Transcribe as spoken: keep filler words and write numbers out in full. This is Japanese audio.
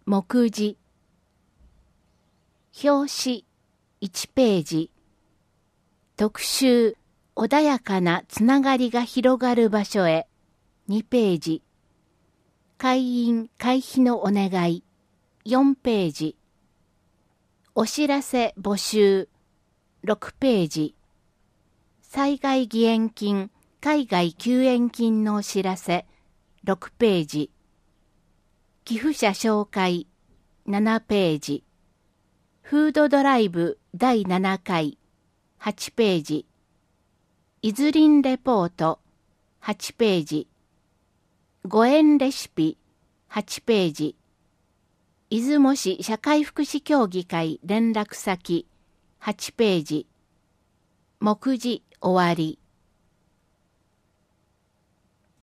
目次。表紙いちページ。特集穏やかなつながりが広がる場所へにページ。会員会費のお願いよんページ。お知らせ募集ろくページ。災害義援金海外救援金のお知らせろくページ。寄付者紹介ななページ。フードドライブだいななかいはちページ。いずりんレポートはちページ。ご縁レシピはちページ。出雲市社会福祉協議会連絡先はちページ。目次終わり。